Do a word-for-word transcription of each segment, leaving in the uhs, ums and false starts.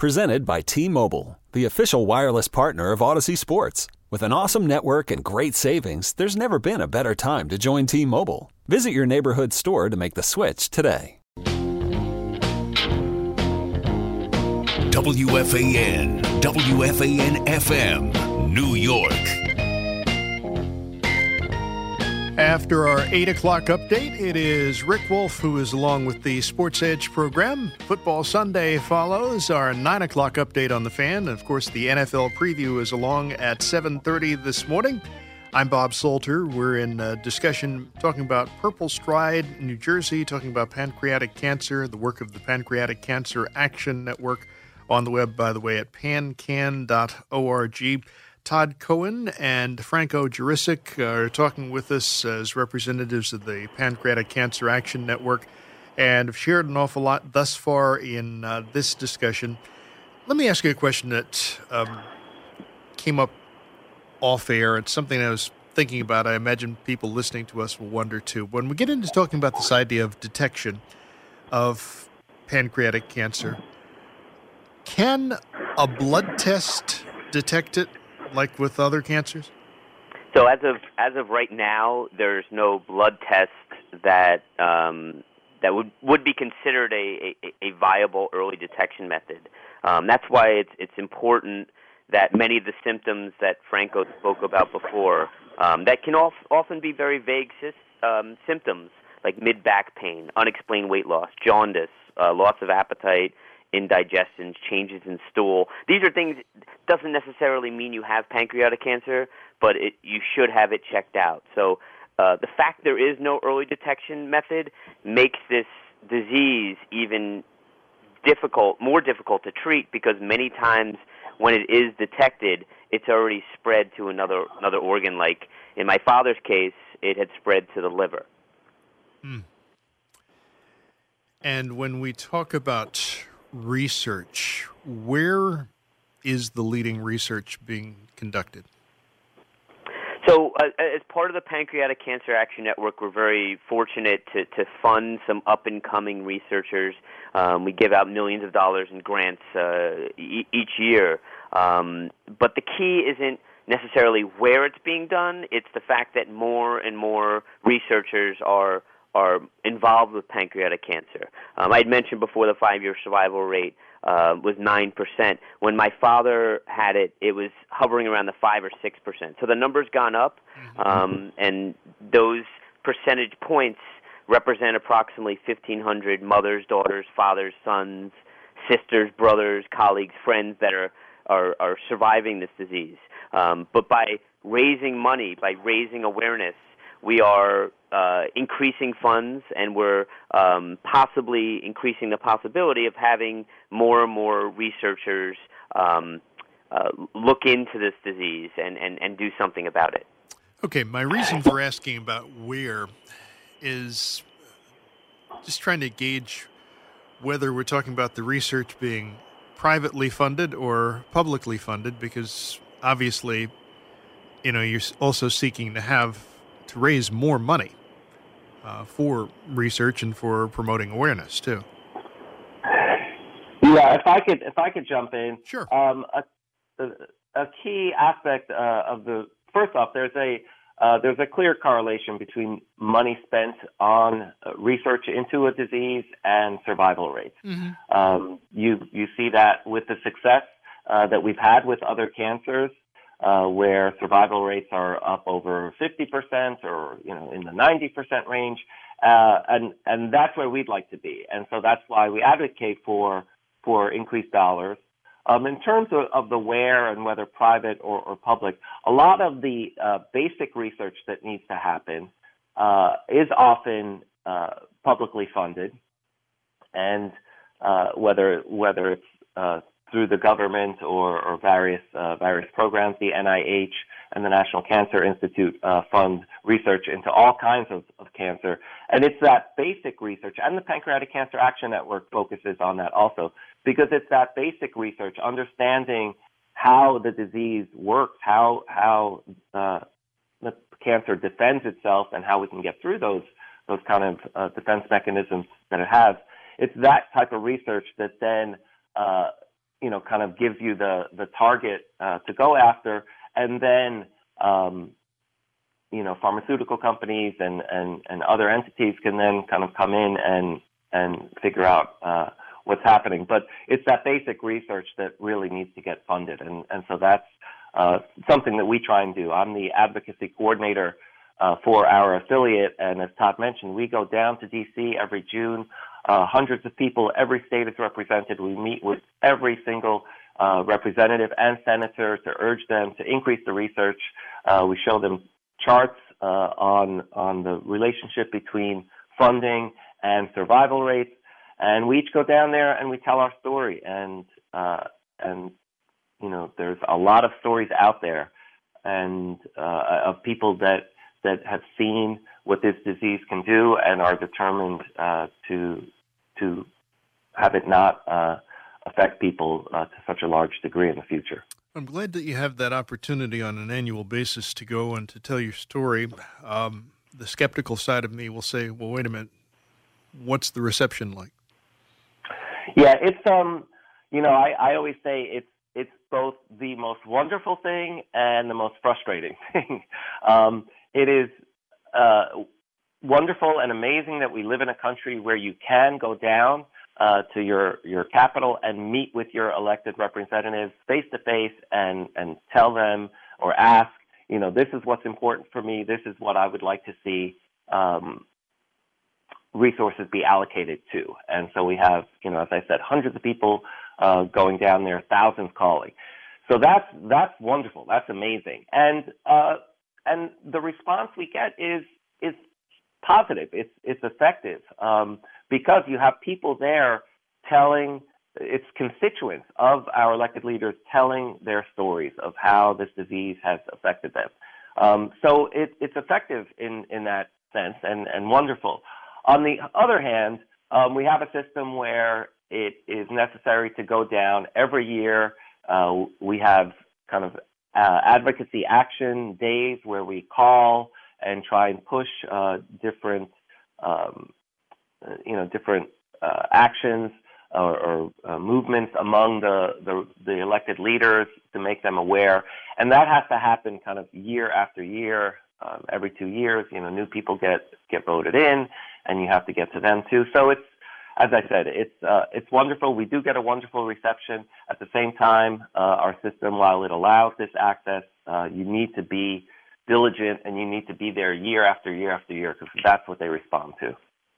Presented by T-Mobile, the official wireless partner of Odyssey Sports. With an awesome network and great savings, there's never been a better time to join T-Mobile. Visit your neighborhood store to make the switch today. W F A N, W F A N F M, New York. After our eight o'clock update, it is Rick Wolf who is along with the Sports Edge program. Football Sunday follows our nine o'clock update on the Fan. And of course, the N F L preview is along at seven thirty this morning. I'm Bob Salter. We're in a discussion talking about Purple Stride, New Jersey, talking about pancreatic cancer, the work of the Pancreatic Cancer Action Network on the web, by the way, at pancan dot org. Todd Cohen and Franco Jurisic are talking with us as representatives of the Pancreatic Cancer Action Network and have shared an awful lot thus far in uh, this discussion. Let me ask you a question that um, came up off air. It's something I was thinking about. I imagine people listening to us will wonder too. When we get into talking about this idea of detection of pancreatic cancer, can a blood test detect it? Like with other cancers? So as of as of right now, there's no blood test that um, that would, would be considered a, a, a viable early detection method. Um, that's why it's it's important that many of the symptoms that Franco spoke about before, um, that can of, often be very vague um, symptoms, like mid-back pain, unexplained weight loss, jaundice, uh, loss of appetite, indigestions, changes in stool. These are things, doesn't necessarily mean you have pancreatic cancer, but it, you should have it checked out. So uh, the fact there is no early detection method makes this disease even difficult, more difficult to treat, because many times when it is detected, it's already spread to another another organ. Like in my father's case, it had spread to the liver. Hmm. And when we talk about research, where is the leading research being conducted? So uh, as part of the Pancreatic Cancer Action Network, we're very fortunate to, to fund some up-and-coming researchers. Um, we give out millions of dollars in grants uh, e- each year. Um, but the key isn't necessarily where it's being done. It's the fact that more and more researchers are are involved with pancreatic cancer. Um, I had mentioned before the five-year survival rate uh, was nine percent. When my father had it, it was hovering around the five or six percent. So the number's gone up, um, and those percentage points represent approximately fifteen hundred mothers, daughters, fathers, sons, sisters, brothers, colleagues, friends that are, are, are surviving this disease. Um, but by raising money, by raising awareness, we are uh, increasing funds, and we're um, possibly increasing the possibility of having more and more researchers um, uh, look into this disease and, and, and do something about it. Okay, my reason for asking about where is just trying to gauge whether we're talking about the research being privately funded or publicly funded, because obviously, you know, you're also seeking to have to raise more money uh, for research and for promoting awareness too. Yeah, if I could, if I could jump in. Sure. Um, a, a key aspect uh, of the first off, there's a uh, there's a clear correlation between money spent on uh, research into a disease and survival rates. Mm-hmm. Um, you you see that with the success uh, that we've had with other cancers. Uh, where survival rates are up over fifty percent or, you know, in the ninety percent range. Uh, and, and that's where we'd like to be. And so that's why we advocate for, for increased dollars. Um, in terms of, of the where and whether private or, or public, a lot of the uh, basic research that needs to happen uh, is often uh, publicly funded. And uh, whether, whether it's uh, through the government or, or various uh, various programs, the N I H and the National Cancer Institute uh, fund research into all kinds of, of cancer. And it's that basic research, and the Pancreatic Cancer Action Network focuses on that also, because it's that basic research, understanding how the disease works, how how uh, the cancer defends itself, and how we can get through those those kind of uh, defense mechanisms that it has. It's that type of research that then uh, you know, kind of gives you the, the target uh, to go after. And then, um, you know, pharmaceutical companies and, and, and other entities can then kind of come in and, and figure out uh, what's happening. But it's that basic research that really needs to get funded. And, and so that's uh, something that we try and do. I'm the advocacy coordinator uh, for our affiliate. And as Todd mentioned, we go down to D C every June. Uh, hundreds of people, every state is represented. We meet with every single uh, representative and senator to urge them to increase the research. Uh, we show them charts uh, on on the relationship between funding and survival rates, and we each go down there and we tell our story. And uh, and you know, there's a lot of stories out there, and uh, of people that that have seen what this disease can do and are determined uh, to to have it not uh, affect people uh, to such a large degree in the future. I'm glad that you have that opportunity on an annual basis to go and to tell your story. Um, the skeptical side of me will say, well, wait a minute, what's the reception like? Yeah, it's, um, you know, I, I always say it's, it's both the most wonderful thing and the most frustrating thing. um, it is uh, wonderful and amazing that we live in a country where you can go down Uh, to your, your capital and meet with your elected representatives face to face and, and tell them or ask, you know, this is what's important for me. This is what I would like to see um, resources be allocated to. And so we have, you know, as I said, hundreds of people uh, going down there, thousands calling. So that's that's wonderful. That's amazing. And uh, and the response we get is is positive. It's it's effective. Um, Because you have people there telling, it's constituents of our elected leaders telling their stories of how this disease has affected them. Um, so it, it's effective in, in that sense and, and wonderful. On the other hand, um, we have a system where it is necessary to go down every year. Uh, we have kind of uh, advocacy action days where we call and try and push uh, different um, you know, different uh, actions or, or uh, movements among the, the, the elected leaders to make them aware. And that has to happen kind of year after year, um, every two years, you know, new people get, get voted in and you have to get to them too. So it's, as I said, it's, uh, it's wonderful. We do get a wonderful reception. At the same time, uh, our system, while it allows this access, uh, you need to be diligent and you need to be there year after year after year because that's what they respond to.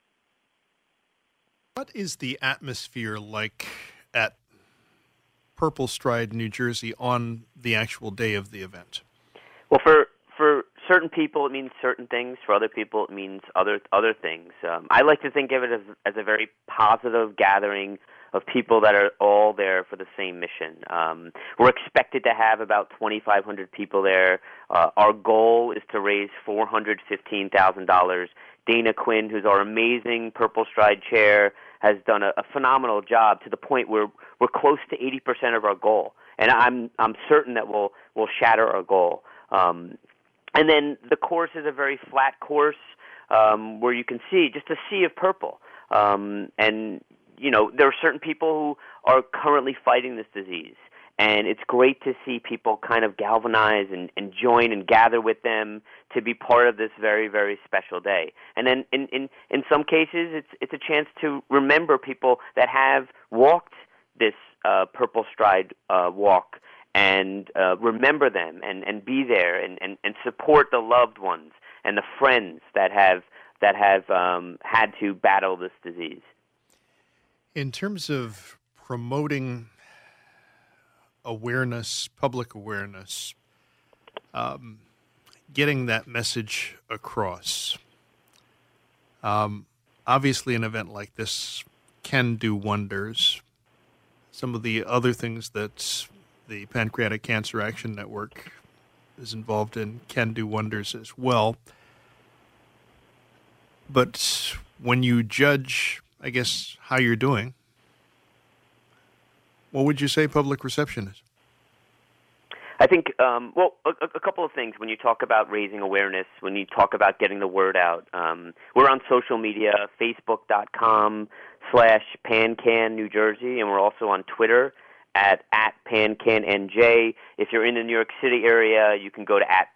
What is the atmosphere like at Purple Stride, New Jersey, on the actual day of the event? Well, for for certain people, it means certain things. For other people, it means other other things. Um, I like to think of it as, as a very positive gathering of people that are all there for the same mission. Um, we're expected to have about twenty-five hundred people there. Uh, our goal is to raise four hundred fifteen thousand dollars. Dana Quinn, who's our amazing Purple Stride chair, has done a, a phenomenal job to the point where we're close to eighty percent of our goal. And I'm I'm certain that we'll, we'll shatter our goal. Um, and then the course is a very flat course um, where you can see just a sea of purple. Um, and, you know, there are certain people who are currently fighting this disease. And it's great to see people kind of galvanize and, and join and gather with them to be part of this very, very special day. And then in, in, in some cases, it's it's a chance to remember people that have walked this uh, Purple Stride uh, walk and uh, remember them and, and be there and, and, and support the loved ones and the friends that have, that have um, had to battle this disease. In terms of promoting awareness, public awareness, um, getting that message across. Um, obviously, an event like this can do wonders. Some of the other things that the Pancreatic Cancer Action Network is involved in can do wonders as well. But when you judge, I guess, how you're doing, what would you say public reception is? I think, um, well, a, a couple of things. When you talk about raising awareness, when you talk about getting the word out, um, we're on social media, facebook.com slash PanCan New Jersey, and we're also on Twitter at at PanCanNJ. If you're in the New York City area, you can go to at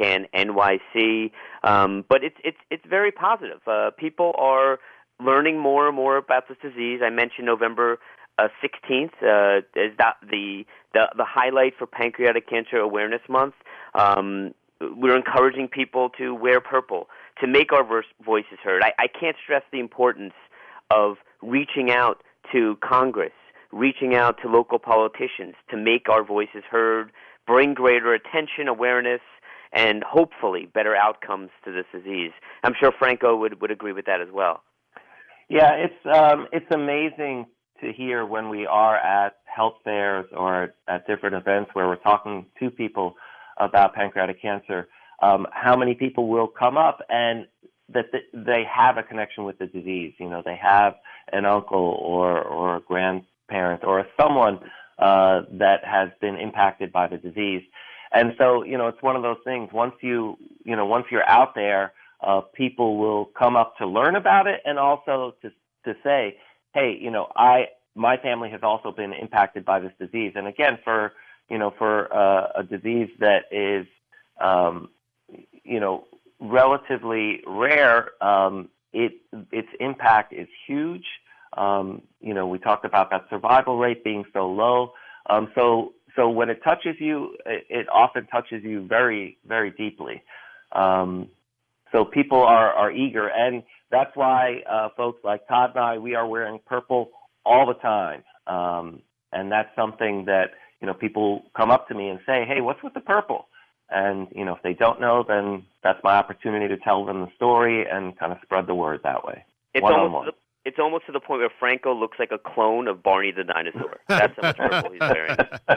PanCanNYC. Um, but it's it's it's very positive. Uh, people are learning more and more about this disease. I mentioned November uh, sixteenth uh, is that the, the the highlight for Pancreatic Cancer Awareness Month. Um, we're encouraging people to wear purple, to make our voices heard. I, I can't stress the importance of reaching out to Congress, reaching out to local politicians to make our voices heard, bring greater attention, awareness, and hopefully better outcomes to this disease. I'm sure Franco would, would agree with that as well. Yeah, it's um, it's amazing to hear when we are at health fairs or at different events where we're talking to people about pancreatic cancer, um, how many people will come up and that they have a connection with the disease. You know, they have an uncle or, or a grandparent or someone uh, that has been impacted by the disease. And so, you know, it's one of those things. Once you, you know, once you're out there, uh, people will come up to learn about it and also to to say, hey, you know, I my family has also been impacted by this disease. And again, for you know, for uh, a disease that is, um, you know, relatively rare, um, it its impact is huge. Um, you know, we talked about that survival rate being so low. Um, so so when it touches you, it, it often touches you very, very deeply. Um, so people are, are eager, and that's why uh, folks like Todd and I, we are wearing purple all the time. Um, and that's something that, you know, people come up to me and say, hey, what's with the purple? And, you know, if they don't know, then that's my opportunity to tell them the story and kind of spread the word that way. It's almost, to the, it's almost to the point where Franco looks like a clone of Barney the dinosaur. That's how much purple he's wearing.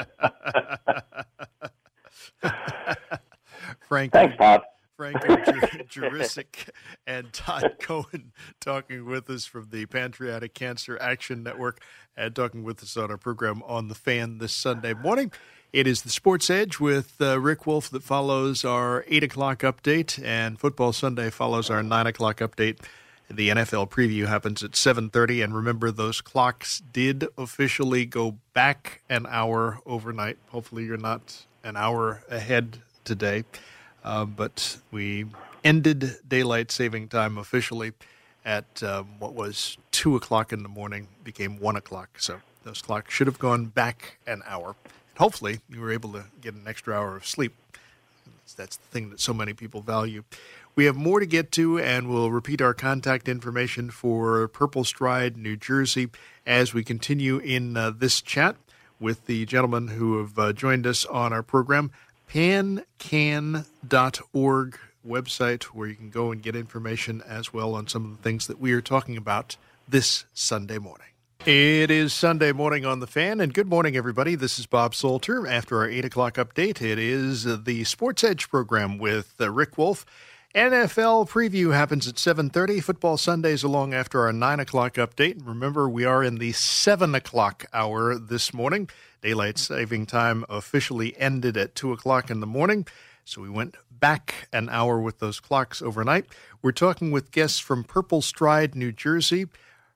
Franco. Thanks, Bob. Franco Jurisic and Todd Cohen talking with us from the Pancreatic Cancer Action Network and talking with us on our program on The Fan this Sunday morning. It is the Sports Edge with uh, Rick Wolf that follows our eight o'clock update, and Football Sunday follows our nine o'clock update. The N F L preview happens at seven thirty, and remember, those clocks did officially go back an hour overnight. Hopefully you're not an hour ahead today. Uh, but we ended daylight saving time officially at um, what was two o'clock in the morning, became one o'clock. So those clocks should have gone back an hour. And hopefully you were able to get an extra hour of sleep. That's the thing that so many people value. We have more to get to, and we'll repeat our contact information for Purple Stride, New Jersey, as we continue in uh, this chat with the gentlemen who have uh, joined us on our program. pan can dot org website where you can go and get information as well on some of the things that we are talking about this Sunday morning. It is Sunday morning on The Fan, and good morning, everybody. This is Bob Salter. After our eight o'clock update, it is the Sports Edge program with uh, Rick Wolf. N F L preview happens at seven thirty. Football Sundays along after our nine o'clock update. Remember, we are in the seven o'clock hour this morning. Daylight saving time officially ended at two o'clock in the morning, so we went back an hour with those clocks overnight. We're talking with guests from Purple Stride, New Jersey,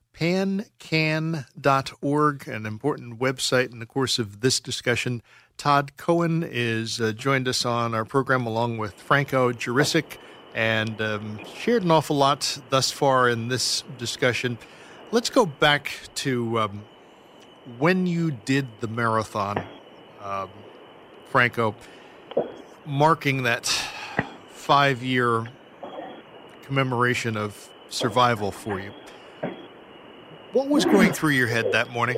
pan can dot org, an important website in the course of this discussion. Todd Cohen is uh, joined us on our program along with Franco Jurisic, and um, shared an awful lot thus far in this discussion. Let's go back to um, when you did the marathon, um, Franco, marking that five-year commemoration of survival for you. What was going through your head that morning?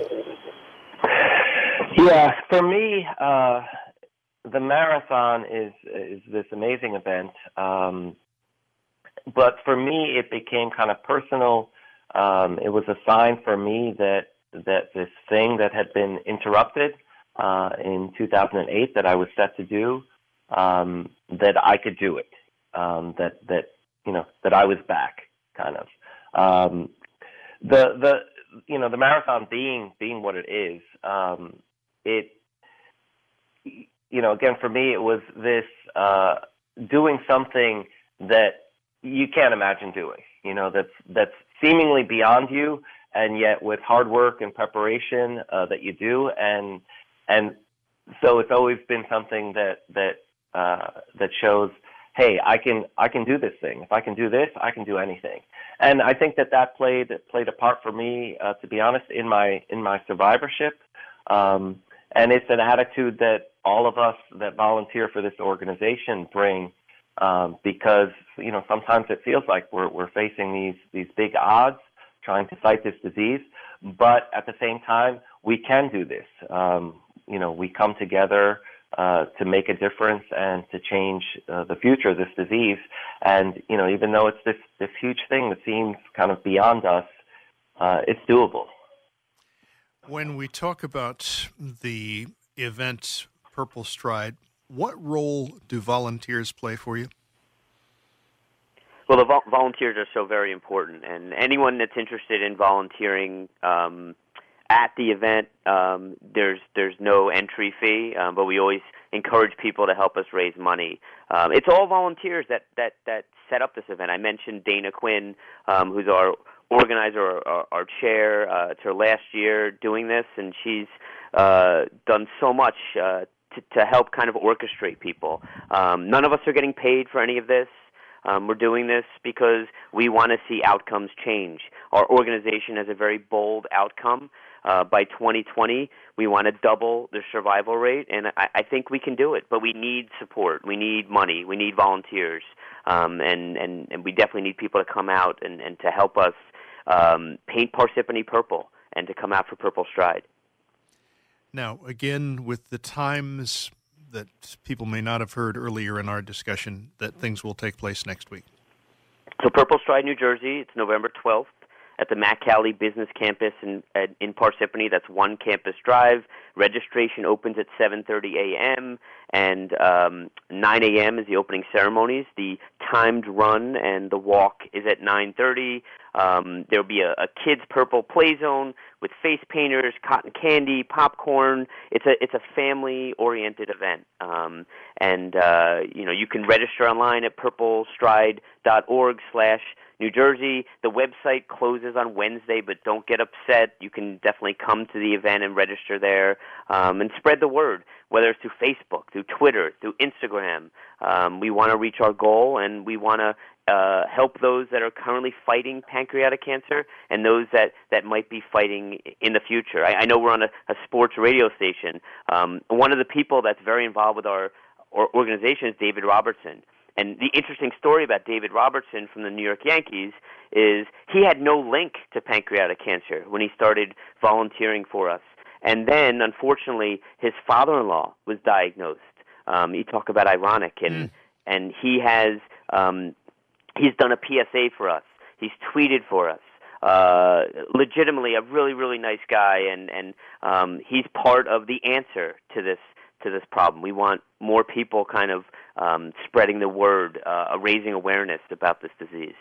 Yeah, for me, uh, the marathon is is this amazing event. Um, but for me, it became kind of personal. Um, it was a sign for me that that this thing that had been interrupted uh, in two thousand eight that I was set to do, um, that I could do it. Um, that that you know that I was back, kind of. Um, the the you know the marathon being being what it is, um, it you know again for me it was this uh, doing something that you can't imagine doing. You know that's that's seemingly beyond you, and yet with hard work and preparation uh, that you do, and and so it's always been something that that uh, that shows, hey, I can I can do this thing. If I can do this, I can do anything. And I think that that played played a part for me, uh, to be honest, in my in my survivorship. Um, and it's an attitude that all of us that volunteer for this organization bring, um, because you know sometimes it feels like we're we're facing these these big odds trying to fight this disease, but at the same time we can do this. Um, you know, we come together uh, to make a difference and to change uh, the future of this disease. And you know, even though it's this this huge thing that seems kind of beyond us, uh, it's doable. When we talk about the event Purple Stride, what role do volunteers play for you? Well, the vol- volunteers are so very important, and anyone that's interested in volunteering um, at the event, um, there's there's no entry fee, um, but we always encourage people to help us raise money. Um, it's all volunteers that, that, that set up this event. I mentioned Dana Quinn, um, who's our organizer, or our, our chair. Uh, it's her last year doing this, and she's uh, done so much uh, to, to help kind of orchestrate people. Um, none of us are getting paid for any of this. Um, we're doing this because we want to see outcomes change. Our organization has a very bold outcome. Uh, by twenty twenty, we want to double the survival rate, and I, I think we can do it. But we need support. We need money. We need volunteers, um, and, and, and we definitely need people to come out and, and to help us um, paint Parsippany purple and to come out for Purple Stride. Now, again, with the times that people may not have heard earlier in our discussion, that things will take place next week. So Purple Stride, New Jersey, it's November twelfth at the Mack Cali Business Campus in, in Parsippany. That's One Campus Drive. Registration opens at seven thirty a.m. and um, nine a.m. is the opening ceremonies. The timed run and the walk is at nine thirty. Um, there'll be a, a kids' purple play zone with face painters, cotton candy, popcorn. It's a it's a family-oriented event, um, and uh, you know you can register online at purplestride.org slash New Jersey. The website closes on Wednesday, but don't get upset. You can definitely come to the event and register there, um, and spread the word, whether it's through Facebook, through Twitter, through Instagram. Um, we want to reach our goal, and we want to uh, help those that are currently fighting pancreatic cancer and those that, that might be fighting in the future. I, I know we're on a, a sports radio station. Um, one of the people that's very involved with our, our organization is David Robertson. And the interesting story about David Robertson from the New York Yankees is he had no link to pancreatic cancer when he started volunteering for us. And then, unfortunately, his father-in-law was diagnosed. Um, you talk about ironic, and mm. and he has um, he's done a P S A for us. He's tweeted for us. Uh, legitimately, a really, really nice guy, and and um, he's part of the answer to this to this problem. We want more people kind of um, spreading the word, uh, raising awareness about this disease.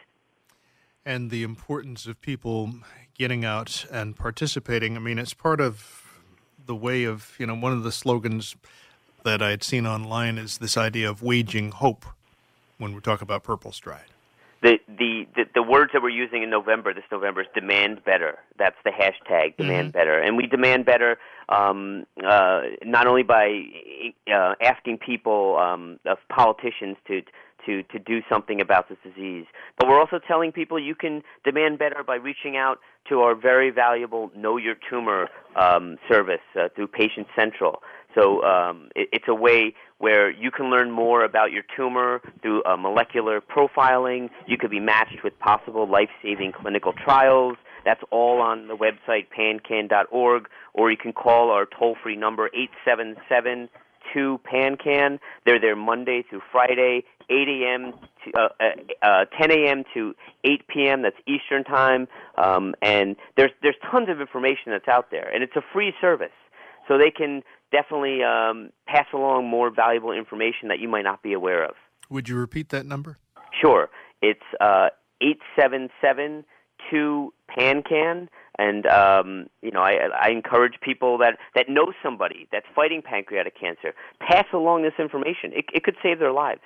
And the importance of people getting out and participating. I mean, it's part of the way of, you know, one of the slogans that I had seen online is this idea of waging hope when we talk about Purple Stride. The, the, the, the words that we're using in November, this November, is demand better. That's the hashtag, demand mm-hmm. better. And we demand better um, uh, not only by uh, asking people, um, of politicians to to to do something about this disease, but we're also telling people you can demand better by reaching out to our very valuable Know Your Tumor um, service uh, through Patient Central. So um, it, it's a way where you can learn more about your tumor through uh, molecular profiling. You could be matched with possible life-saving clinical trials. That's all on the website, pancan dot org, or you can call our toll-free number, eight seven seven, two PANCAN. They're there Monday through Friday, eight a.m. to uh, uh, uh, ten a.m. to eight p.m. That's Eastern Time. Um, and there's there's tons of information that's out there, and it's a free service. So they can definitely um, pass along more valuable information that you might not be aware of. Would you repeat that number? Sure. It's uh, eight seven seven, two PANCAN. And, um, you know, I, I encourage people that, that know somebody that's fighting pancreatic cancer, pass along this information. It, it could save their lives.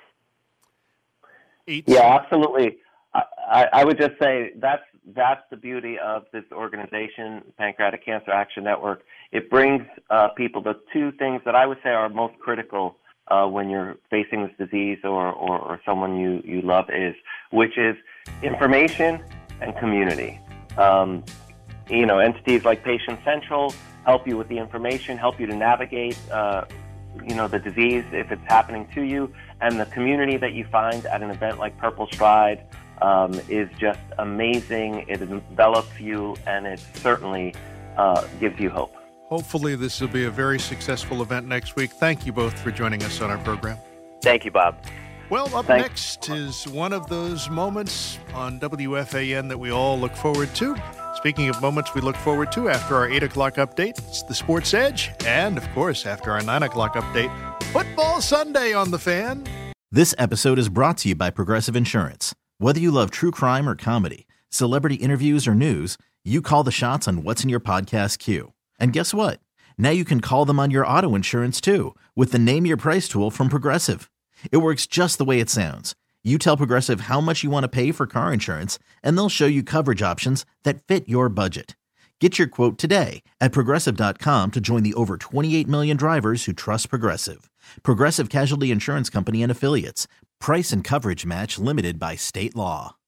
Eight. Yeah, absolutely. I, I, I would just say that's that's the beauty of this organization, Pancreatic Cancer Action Network, it brings uh, people the two things that I would say are most critical uh, when you're facing this disease or, or, or someone you, you love is, which is information and community. Um, you know, entities like Patient Central help you with the information, help you to navigate, uh, you know, the disease if it's happening to you, and the community that you find at an event like Purple Stride um, is just amazing. It envelops you, and it certainly uh, gives you hope. Hopefully this will be a very successful event next week. Thank you both for joining us on our program. Thank you, Bob. Well, up Thanks. next is one of those moments on W F A N that we all look forward to. Speaking of moments we look forward to, after our eight o'clock update, it's the Sports Edge. And, of course, after our nine o'clock update, Football Sunday on the Fan. This episode is brought to you by Progressive Insurance. Whether you love true crime or comedy, celebrity interviews or news, you call the shots on what's in your podcast queue. And guess what? Now you can call them on your auto insurance, too, with the Name Your Price tool from Progressive. It works just the way it sounds. You tell Progressive how much you want to pay for car insurance, and they'll show you coverage options that fit your budget. Get your quote today at Progressive dot com to join the over twenty-eight million drivers who trust Progressive. Progressive Casualty Insurance Company and Affiliates. Price and coverage match limited by state law.